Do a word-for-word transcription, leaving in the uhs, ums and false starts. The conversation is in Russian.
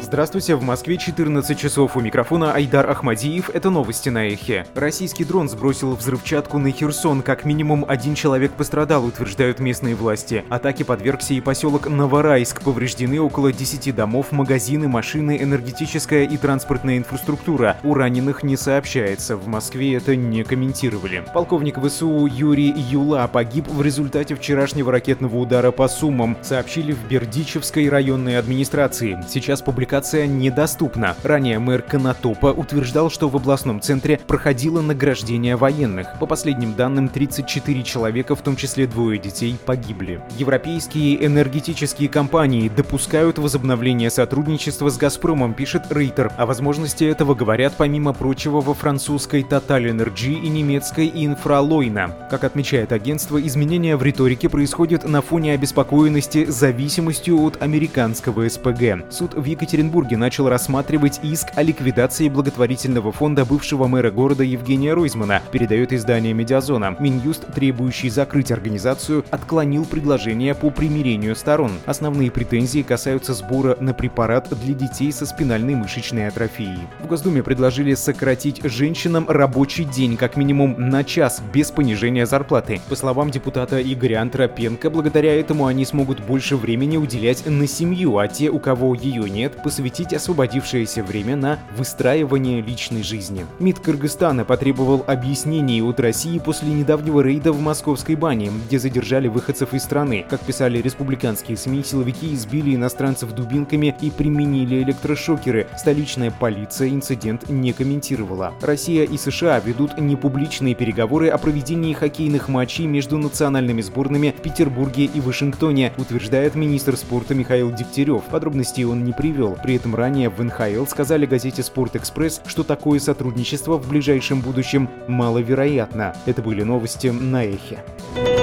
Здравствуйте, в Москве четырнадцать часов, у микрофона Айдар Ахмадиев, это новости на Эхе. Российский дрон сбросил взрывчатку на Херсон, как минимум один человек пострадал, утверждают местные власти. Атаке подвергся и поселок Новорайск, повреждены около десяти домов, магазины, машины, энергетическая и транспортная инфраструктура. У раненых не сообщается, в Москве это не комментировали. Полковник ВСУ Юрий Юла погиб в результате вчерашнего ракетного удара по Сумам, сообщили в Бердичевской районной администрации. Сейчас публикация недоступна. Ранее мэр Конотопа утверждал, что в областном центре проходило награждение военных. По последним данным, тридцать четыре человека, в том числе двое детей, погибли. Европейские энергетические компании допускают возобновление сотрудничества с «Газпромом», пишет Рейтер. О возможности этого говорят, помимо прочего, во французской Total Energy и немецкой Инфралойна. Как отмечает агентство, изменения в риторике происходят на фоне обеспокоенности зависимостью от американского эс пэ гэ. Суд в Екатеринбурге начал рассматривать иск о ликвидации благотворительного фонда бывшего мэра города Евгения Ройзмана, передает издание «Медиазона». Минюст, требующий закрыть организацию, отклонил предложение по примирению сторон. Основные претензии касаются сбора на препарат для детей со спинальной мышечной атрофией. В Госдуме предложили сократить женщинам рабочий день как минимум на час без понижения зарплаты. По словам депутата Игоря Антропенко, благодаря этому они смогут больше времени уделять на семью, а те, у кого ее нет, посвятить освободившееся время на выстраивание личной жизни. МИД Кыргызстана потребовал объяснений от России после недавнего рейда в Московской бане, где задержали выходцев из страны. Как писали республиканские СМИ, силовики избили иностранцев дубинками и применили электрошокеры. Столичная полиция инцидент не комментировала. Россия и США ведут непубличные переговоры о проведении хоккейных матчей между национальными сборными в Петербурге и Вашингтоне, утверждает министр спорта Михаил Дегтярев. Подробностей он не привел. При этом ранее в эн ха эл сказали газете «Спортэкспресс», что такое сотрудничество в ближайшем будущем маловероятно. Это были новости на Эхе.